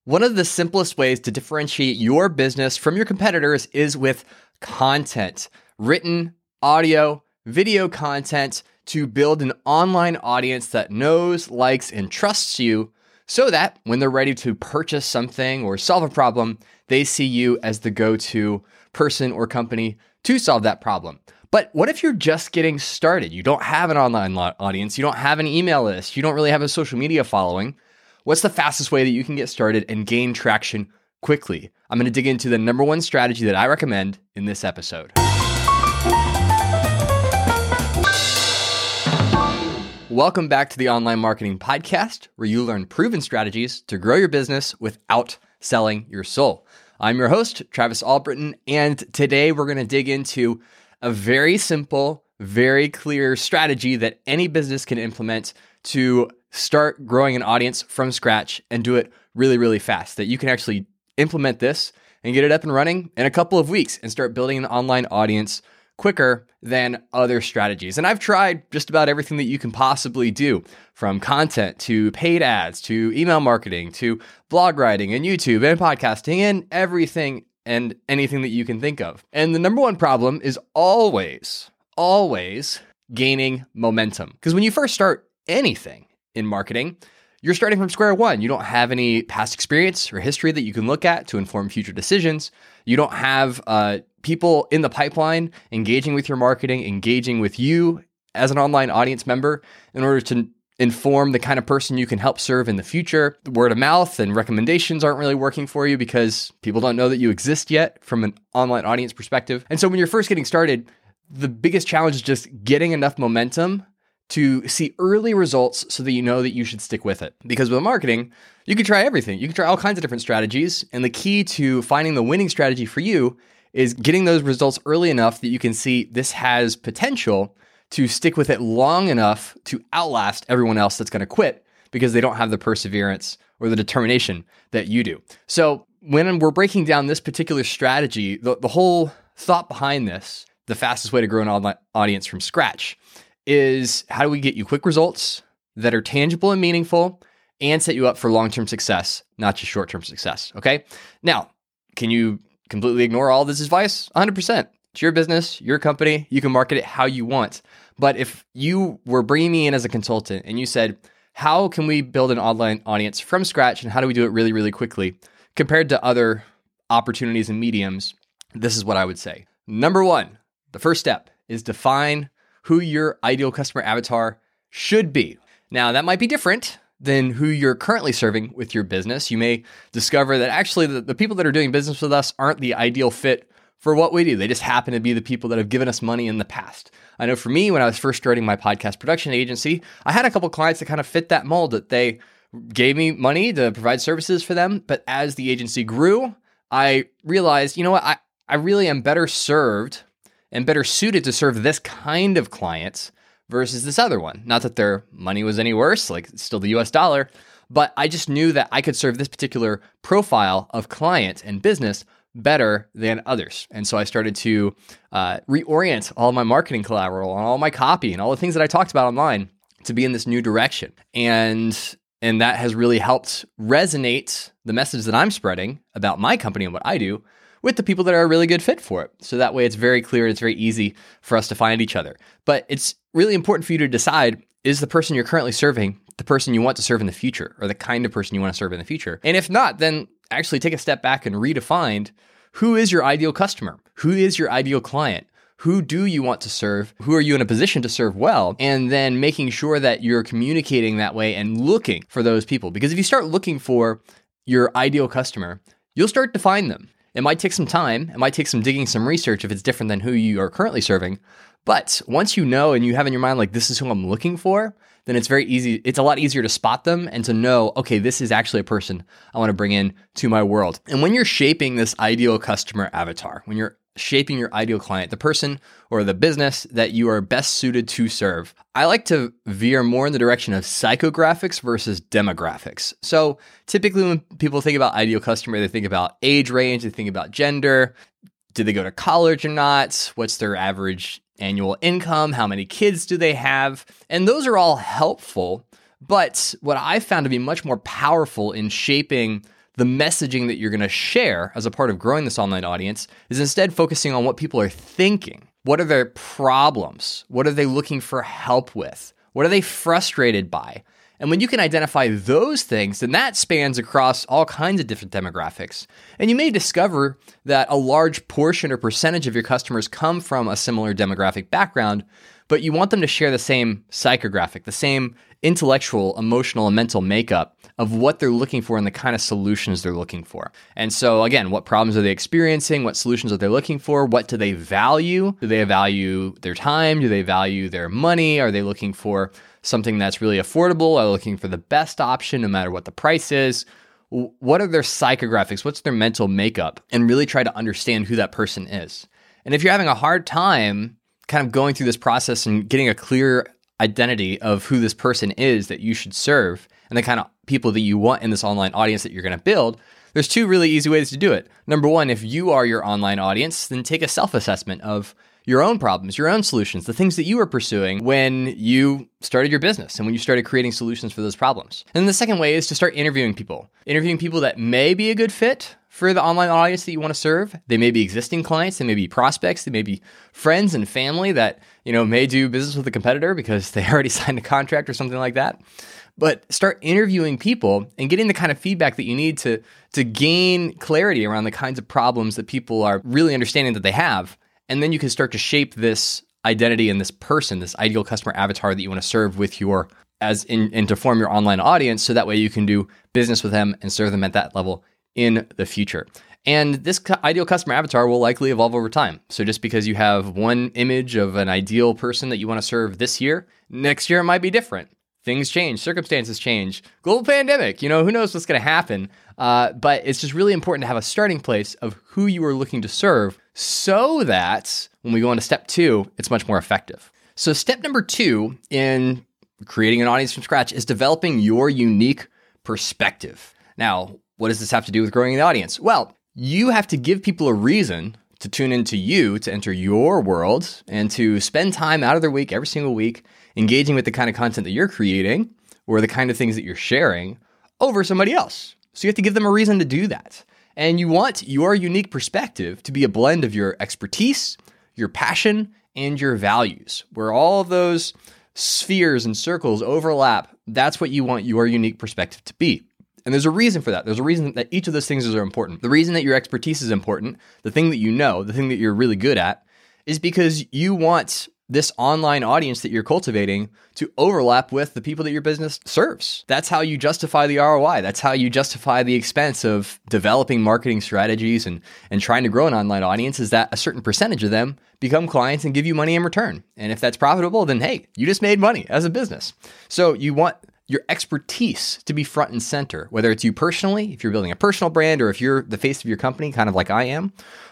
One of the simplest ways to differentiate your business from your competitors is with content, written, audio, video content to build an online audience that knows, likes, and trusts you so that when they're ready to purchase something or solve a problem, they see you as the go-to person or company to solve that problem. But what if you're just getting started? You don't have an online audience, you don't have an email list, you don't really have a social media following. What's the fastest way that you can get started and gain traction quickly? I'm going to dig into the number one strategy that I recommend in this episode. Welcome back to the Online Marketing Podcast, where you learn proven strategies to grow your business without selling your soul. I'm your host, Travis Albritton, and today we're going to dig into a very simple, very clear strategy that any business can implement to start growing an audience from scratch and do it really, really fast. That you can actually implement this and get it up and running in a couple of weeks and start building an online audience quicker than other strategies. And I've tried just about everything that you can possibly do, from content to paid ads to email marketing to blog writing and YouTube and podcasting and everything and anything that you can think of. And the number one problem is always gaining momentum. Because when you first start anything in marketing, you're starting from square one. You don't have any past experience or history that you can look at to inform future decisions. You don't have people in the pipeline engaging with your marketing, engaging with you as an online audience member in order to inform the kind of person you can help serve in the future. Word of mouth and recommendations aren't really working for you because people don't know that you exist yet from an online audience perspective. And so when you're first getting started, the biggest challenge is just getting enough momentum to see early results so that you know that you should stick with it. Because with marketing, you can try everything. You can try all kinds of different strategies. And the key to finding the winning strategy for you is getting those results early enough that you can see this has potential to stick with it long enough to outlast everyone else that's going to quit because they don't have the perseverance or the determination that you do. So when we're breaking down this particular strategy, the whole thought behind this, the fastest way to grow an online audience from scratch, is how do we get you quick results that are tangible and meaningful and set you up for long-term success, not just short-term success, okay? Now, can you completely ignore all this advice? 100%. It's your business, your company. You can market it how you want. But if you were bringing me in as a consultant and you said, how can we build an online audience from scratch and how do we do it really, really quickly compared to other opportunities and mediums, this is what I would say. Number one, the first step is define who your ideal customer avatar should be. Now, that might be different than who you're currently serving with your business. You may discover that actually the people that are doing business with us aren't the ideal fit for what we do. They just happen to be the people that have given us money in the past. I know for me, when I was first starting my podcast production agency, I had a couple clients that kind of fit that mold, that they gave me money to provide services for them. But as the agency grew, I realized, you know what, I really am better served and better suited to serve this kind of clients versus this other one. Not that their money was any worse, like it's still the US dollar, but I just knew that I could serve this particular profile of client and business better than others. And so I started to reorient all my marketing collateral and all my copy and all the things that I talked about online to be in this new direction. And that has really helped resonate the message that I'm spreading about my company and what I do with the people that are a really good fit for it. So that way it's very clear, it's very easy for us to find each other. But it's really important for you to decide, is the person you're currently serving the person you want to serve in the future, or the kind of person you want to serve in the future? And if not, then actually take a step back and redefine who is your ideal customer? Who is your ideal client? Who do you want to serve? Who are you in a position to serve well? And then making sure that you're communicating that way and looking for those people. Because if you start looking for your ideal customer, you'll start to find them. It might take some time. It might take some digging, some research if it's different than who you are currently serving. But once you know and you have in your mind, like, this is who I'm looking for, then it's very easy. It's a lot easier to spot them and to know, okay, this is actually a person I want to bring in to my world. And when you're shaping this ideal customer avatar, when you're shaping your ideal client, the person or the business that you are best suited to serve, I like to veer more in the direction of psychographics versus demographics. So typically when people think about ideal customer, they think about age range, they think about gender. Did they go to college or not? What's their average annual income? How many kids do they have? And those are all helpful. But what I found to be much more powerful in shaping the messaging that you're going to share as a part of growing this online audience is instead focusing on what people are thinking. What are their problems? What are they looking for help with? What are they frustrated by? And when you can identify those things, then that spans across all kinds of different demographics. And you may discover that a large portion or percentage of your customers come from a similar demographic background, but you want them to share the same psychographic, the same intellectual, emotional, and mental makeup of what they're looking for and the kind of solutions they're looking for. And so again, what problems are they experiencing? What solutions are they looking for? What do they value? Do they value their time? Do they value their money? Are they looking for something that's really affordable? Are they looking for the best option no matter what the price is? What are their psychographics? What's their mental makeup? And really try to understand who that person is. And if you're having a hard time kind of going through this process and getting a clear identity of who this person is that you should serve and the kind of people that you want in this online audience that you're going to build, there's two really easy ways to do it. Number one, if you are your online audience, then take a self-assessment of your own problems, your own solutions, the things that you were pursuing when you started your business and when you started creating solutions for those problems. And the second way is to start interviewing people that may be a good fit for the online audience that you want to serve. They may be existing clients, they may be prospects, they may be friends and family that, may do business with a competitor because they already signed a contract or something like that. But start interviewing people and getting the kind of feedback that you need to gain clarity around the kinds of problems that people are really understanding that they have. And then you can start to shape this identity and this person, this ideal customer avatar that you want to serve with and to form your online audience. So that way you can do business with them and serve them at that level in the future. And this ideal customer avatar will likely evolve over time. So just because you have one image of an ideal person that you want to serve this year, next year it might be different. Things change, circumstances change, global pandemic, who knows what's going to happen. But it's just really important to have a starting place of who you are looking to serve so that when we go into step 2, it's much more effective. So step number 2 in creating an audience from scratch is developing your unique perspective. Now, what does this have to do with growing the audience? Well, you have to give people a reason to tune into you, to enter your world, and to spend time out of their week, every single week, engaging with the kind of content that you're creating or the kind of things that you're sharing over somebody else. So you have to give them a reason to do that. And you want your unique perspective to be a blend of your expertise, your passion, and your values, where all of those spheres and circles overlap. That's what you want your unique perspective to be. And there's a reason for that. There's a reason that each of those things are important. The reason that your expertise is important, the thing that you know, the thing that you're really good at, is because you want this online audience that you're cultivating to overlap with the people that your business serves. That's how you justify the ROI. That's how you justify the expense of developing marketing strategies and trying to grow an online audience, is that a certain percentage of them become clients and give you money in return. And if that's profitable, then hey, you just made money as a business. So you want your expertise to be front and center, whether it's you personally, if you're building a personal brand, or if you're the face of your company, kind of like I am,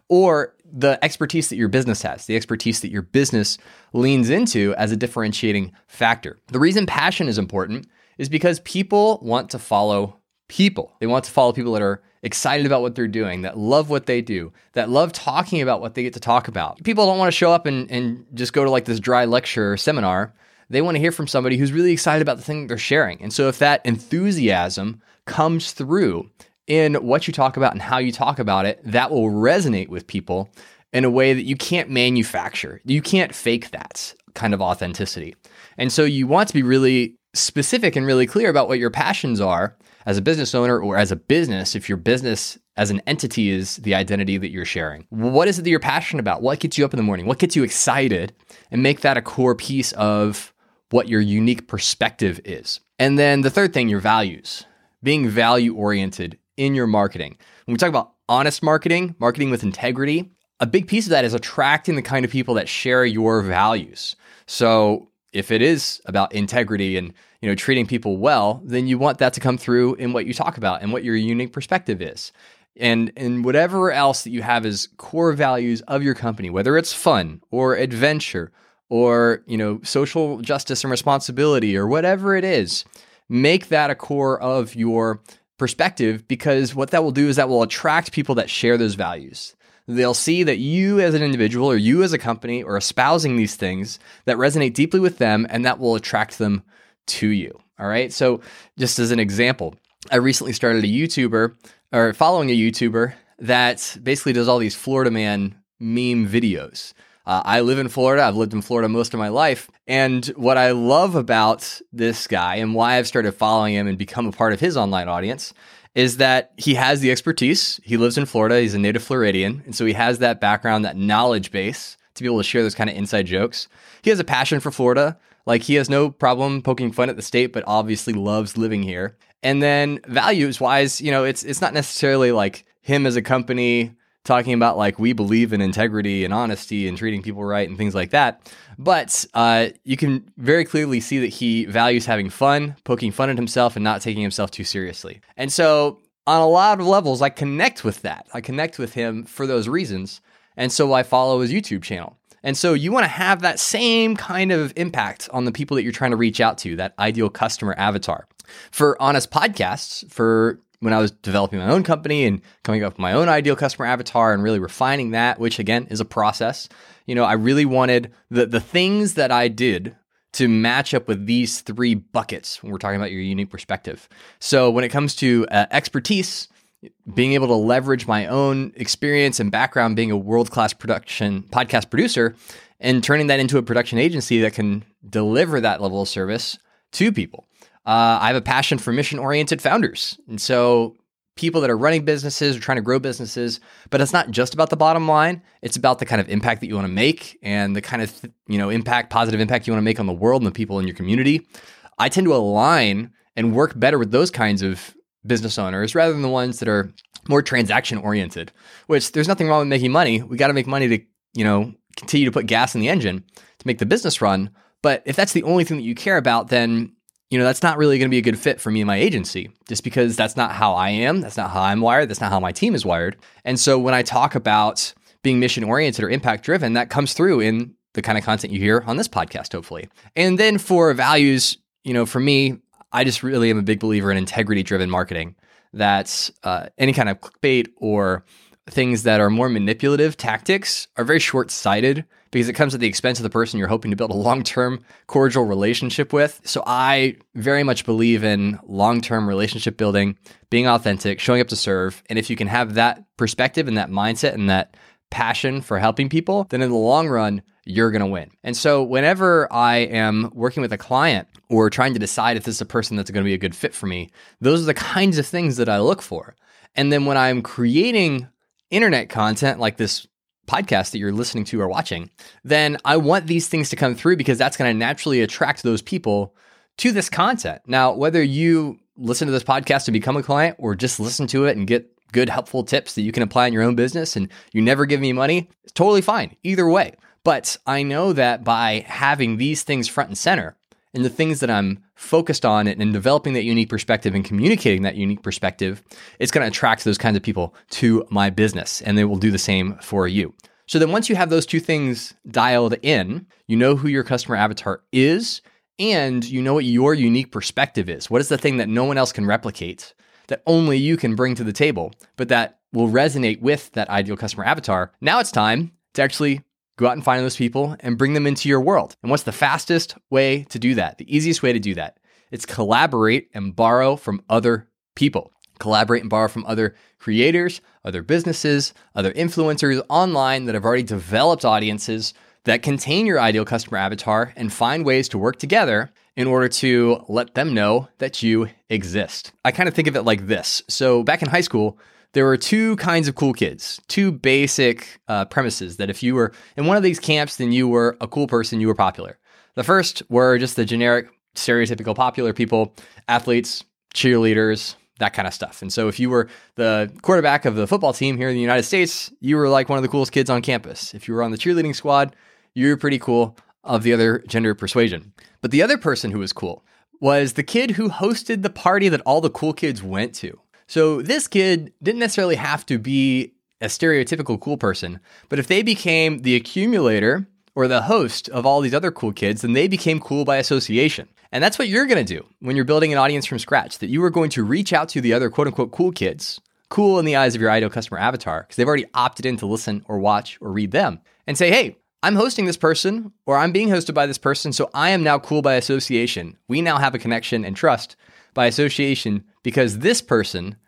or the expertise that your business has, the expertise that your business leans into as a differentiating factor. The reason passion is important is because people want to follow people. They want to follow people that are excited about what they're doing, that love what they do, that love talking about what they get to talk about. People don't want to show up and just go to like this dry lecture or seminar. They want to hear from somebody who's really excited about the thing that they're sharing. And so if that enthusiasm comes through in what you talk about and how you talk about it, that will resonate with people in a way that you can't manufacture. You can't fake that kind of authenticity. And so you want to be really specific and really clear about what your passions are as a business owner or as a business, if your business as an entity is the identity that you're sharing. What is it that you're passionate about? What gets you up in the morning? What gets you excited? And make that a core piece of what your unique perspective is. And then the third thing, your values. Being value-oriented in your marketing. When we talk about honest marketing, marketing with integrity, a big piece of that is attracting the kind of people that share your values. So if it is about integrity and treating people well, then you want that to come through in what you talk about and what your unique perspective is. And whatever else that you have as core values of your company, whether it's fun or adventure or social justice and responsibility or whatever it is, make that a core of your perspective, because what that will do is that will attract people that share those values. They'll see that you as an individual or you as a company are espousing these things that resonate deeply with them, and that will attract them to you. All right. So just as an example, I recently started a YouTuber or following a YouTuber that basically does all these Florida man meme videos. I live in Florida. I've lived in Florida most of my life. And what I love about this guy and why I've started following him and become a part of his online audience is that he has the expertise. He lives in Florida. He's a native Floridian. And so he has that background, that knowledge base to be able to share those kind of inside jokes. He has a passion for Florida. Like, he has no problem poking fun at the state, but obviously loves living here. And then values wise, it's not necessarily like him as a company talking about like, we believe in integrity and honesty and treating people right and things like that. But you can very clearly see that he values having fun, poking fun at himself and not taking himself too seriously. And so on a lot of levels, I connect with that. I connect with him for those reasons. And so I follow his YouTube channel. And so you want to have that same kind of impact on the people that you're trying to reach out to, that ideal customer avatar. For Honest Podcasts, for when I was developing my own company and coming up with my own ideal customer avatar and really refining that, which again is a process, I really wanted the things that I did to match up with these three buckets when we're talking about your unique perspective. So when it comes to expertise, being able to leverage my own experience and background being a world-class podcast producer and turning that into a production agency that can deliver that level of service to people. I have a passion for mission-oriented founders. And so people that are running businesses or trying to grow businesses, but it's not just about the bottom line. It's about the kind of impact that you want to make and the kind of, positive impact you want to make on the world and the people in your community. I tend to align and work better with those kinds of business owners rather than the ones that are more transaction oriented, which there's nothing wrong with making money. We got to make money to, continue to put gas in the engine to make the business run. But if that's the only thing that you care about, then that's not really going to be a good fit for me and my agency, just because that's not how I am. That's not how I'm wired. That's not how my team is wired. And so when I talk about being mission oriented or impact driven, that comes through in the kind of content you hear on this podcast, hopefully. And then for values, for me, I just really am a big believer in integrity driven marketing. That's any kind of clickbait or things that are more manipulative tactics are very short-sighted because it comes at the expense of the person you're hoping to build a long-term cordial relationship with. So I very much believe in long-term relationship building, being authentic, showing up to serve. And if you can have that perspective and that mindset and that passion for helping people, then in the long run, you're going to win. And so whenever I am working with a client or trying to decide if this is a person that's going to be a good fit for me, those are the kinds of things that I look for. And then when I'm creating internet content like this podcast that you're listening to or watching, then I want these things to come through because that's going to naturally attract those people to this content. Now, whether you listen to this podcast to become a client or just listen to it and get good, helpful tips that you can apply in your own business and you never give me money, it's totally fine. Either way. But I know that by having these things front and center and the things that I'm focused on and developing that unique perspective and communicating that unique perspective, it's going to attract those kinds of people to my business, and they will do the same for you. So then once you have those two things dialed in, you know who your customer avatar is, and you know what your unique perspective is. What is the thing that no one else can replicate, that only you can bring to the table, but that will resonate with that ideal customer avatar? Now it's time to actually go out and find those people and bring them into your world. And what's the fastest way to do that? The easiest way to do that? It's collaborate and borrow from other people. Collaborate and borrow from other creators, other businesses, other influencers online that have already developed audiences that contain your ideal customer avatar, and find ways to work together in order to let them know that you exist. I kind of think of it like this. So back in high school, there were two kinds of cool kids, two basic premises that if you were in one of these camps, then you were a cool person, you were popular. The first were just the generic, stereotypical popular people, athletes, cheerleaders, that kind of stuff. And so if you were the quarterback of the football team here in the United States, you were like one of the coolest kids on campus. If you were on the cheerleading squad, you were pretty cool of the other gender persuasion. But the other person who was cool was the kid who hosted the party that all the cool kids went to. So this kid didn't necessarily have to be a stereotypical cool person, but if they became the accumulator or the host of all these other cool kids, then they became cool by association. And that's what you're going to do when you're building an audience from scratch, that you are going to reach out to the other quote unquote cool kids, cool in the eyes of your ideal customer avatar, because they've already opted in to listen or watch or read them, and say, hey, I'm hosting this person or I'm being hosted by this person, so I am now cool by association. We now have a connection and trust by association because this person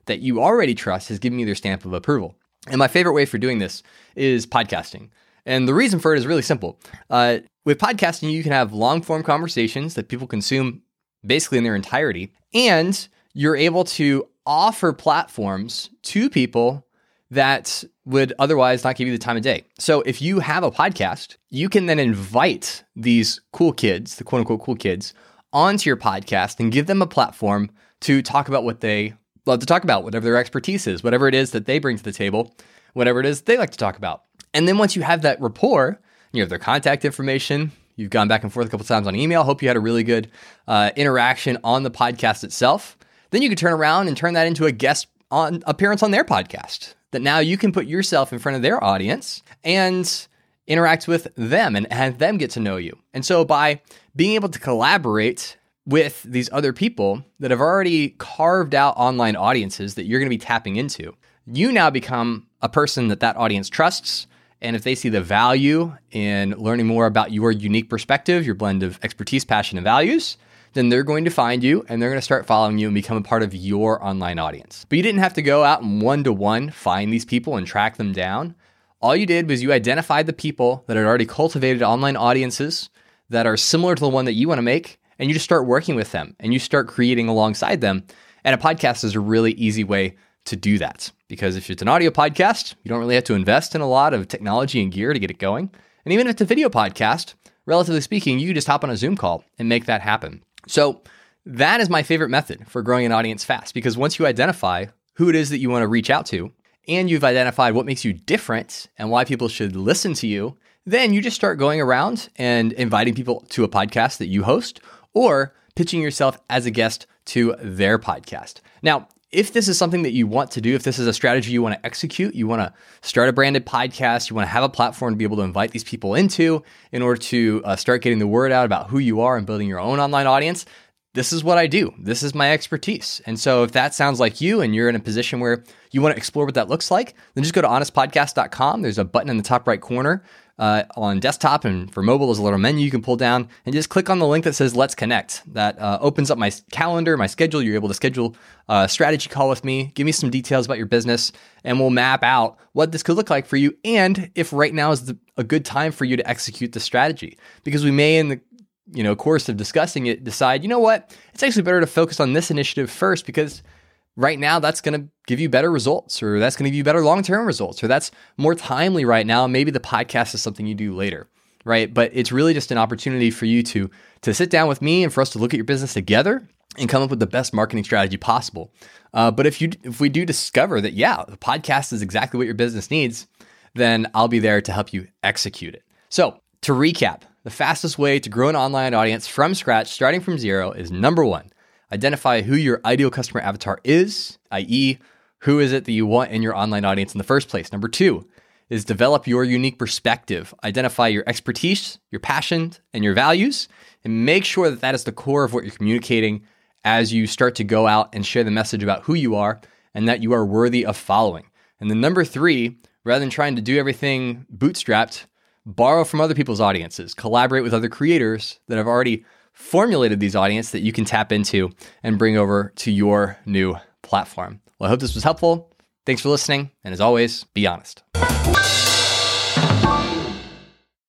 that you already trust has given you their stamp of approval. And my favorite way for doing this is podcasting. And the reason for it is really simple. With podcasting, you can have long-form conversations that people consume basically in their entirety. And you're able to offer platforms to people that would otherwise not give you the time of day. So if you have a podcast, you can then invite these cool kids, the quote unquote cool kids, onto your podcast and give them a platform to talk about what they love to talk about, whatever their expertise is, whatever it is that they bring to the table, whatever it is they like to talk about. And then once you have that rapport, you have their contact information, you've gone back and forth a couple times on email, hope you had a really good interaction on the podcast itself. Then you can turn around and turn that into a guest appearance on their podcast. That now you can put yourself in front of their audience and interact with them and have them get to know you. And so by being able to collaborate with these other people that have already carved out online audiences that you're going to be tapping into, you now become a person that audience trusts. And if they see the value in learning more about your unique perspective, your blend of expertise, passion, and values, then they're going to find you and they're going to start following you and become a part of your online audience. But you didn't have to go out and one-to-one find these people and track them down. All you did was you identified the people that had already cultivated online audiences that are similar to the one that you want to make, and you just start working with them and you start creating alongside them. And a podcast is a really easy way to do that, because if it's an audio podcast, you don't really have to invest in a lot of technology and gear to get it going. And even if it's a video podcast, relatively speaking, you can just hop on a Zoom call and make that happen. So that is my favorite method for growing an audience fast, because once you identify who it is that you want to reach out to, and you've identified what makes you different and why people should listen to you, then you just start going around and inviting people to a podcast that you host or pitching yourself as a guest to their podcast. Now, if this is something that you want to do, if this is a strategy you want to execute, you want to start a branded podcast, you want to have a platform to be able to invite these people into in order to start getting the word out about who you are and building your own online audience, this is what I do. This is my expertise. And so if that sounds like you and you're in a position where you want to explore what that looks like, then just go to honestpodcast.com. There's a button in the top right corner on desktop, and for mobile, there's a little menu you can pull down and just click on the link that says Let's Connect. That opens up my calendar, my schedule. You're able to schedule a strategy call with me, give me some details about your business, and we'll map out what this could look like for you and if right now is a good time for you to execute the strategy. Because we may, in the course of discussing it, decide, you know what, it's actually better to focus on this initiative first because right now that's going to give you better results, or that's going to give you better long-term results, or that's more timely right now. Maybe the podcast is something you do later, right? But it's really just an opportunity for you to sit down with me and for us to look at your business together and come up with the best marketing strategy possible. But if we do discover that, the podcast is exactly what your business needs, then I'll be there to help you execute it. So to recap, the fastest way to grow an online audience from scratch, starting from zero, is number one, identify who your ideal customer avatar is, i.e., who is it that you want in your online audience in the first place. Number two is develop your unique perspective. Identify your expertise, your passion, and your values, and make sure that that is the core of what you're communicating as you start to go out and share the message about who you are and that you are worthy of following. And then number three, rather than trying to do everything bootstrapped, borrow from other people's audiences, collaborate with other creators that have already formulated these audiences that you can tap into and bring over to your new platform. Well, I hope this was helpful. Thanks for listening. And as always, be honest.